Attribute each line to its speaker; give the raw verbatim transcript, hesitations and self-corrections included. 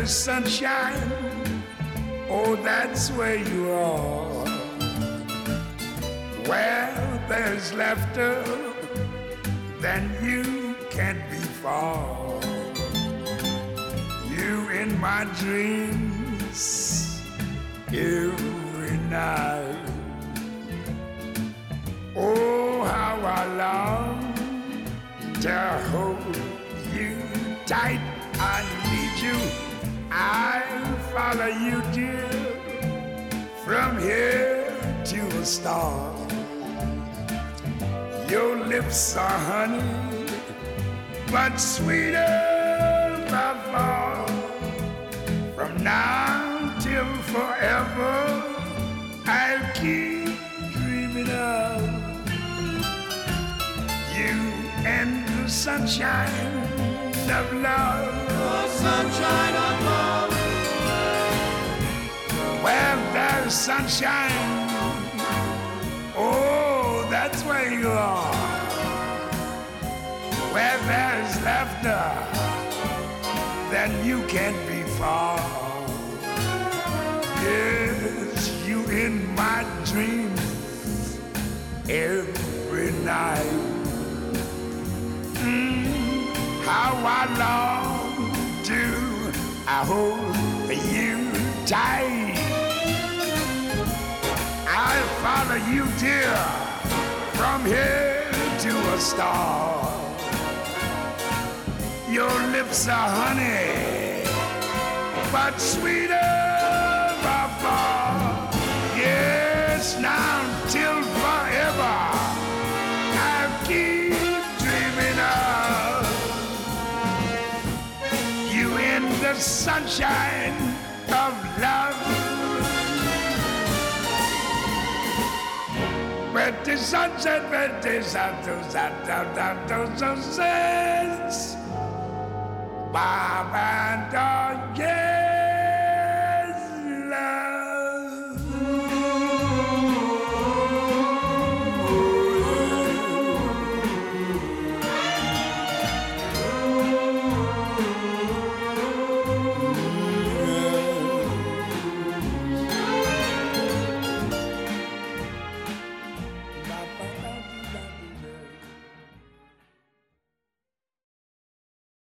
Speaker 1: sunshine, oh, that's where you are. Where there's laughter, then you can't be far. You in my dreams every night. Oh, how I long to hold you tight. I need you, I'll follow you, dear, from here to a star. Your lips are honey, but sweeter by far. From now till forever, I'll keep dreaming of you and the sunshine of love.
Speaker 2: The sunshine of love.
Speaker 1: Where there's sunshine, oh, that's where you are. Where there's laughter, then you can't be far. Yes, you in my dreams every night. Mm, how I long to I hold you tight. I'll follow you, dear, from here to a star. Your lips are honey, but sweeter by far. Yes, now till forever, I'll keep dreaming of you in the sunshine of love. But the sunset, but the sunset, sunset, sunset, Bob and dog, yeah.